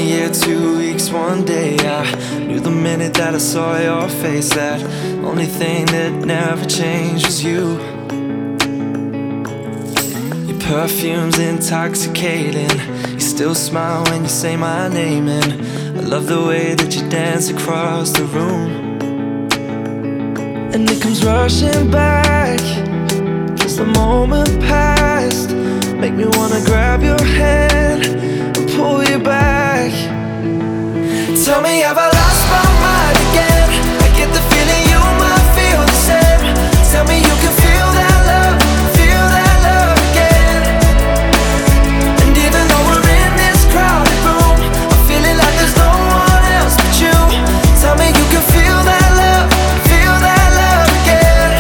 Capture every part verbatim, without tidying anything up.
year, two weeks, one day. I knew the minute that I saw your face that only thing that never changed was you. Your perfume's intoxicating. You still smile when you say my name, and I love the way that you dance across the room. And it comes rushing back as the moment passed. Make me wanna grab your hand and pull you back. Tell me, have I lost my mind again? I get the feeling you might feel the same. Tell me you can feel that love, feel that love again. And even though we're in this crowded room, I'm feeling like there's no one else but you. Tell me you can feel that love, feel that love again.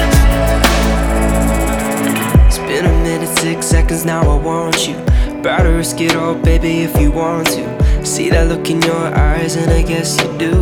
It's been a minute, six seconds, now I want you. About to risk it all, baby, if you want to. See that look in your eyes, and I guess you do.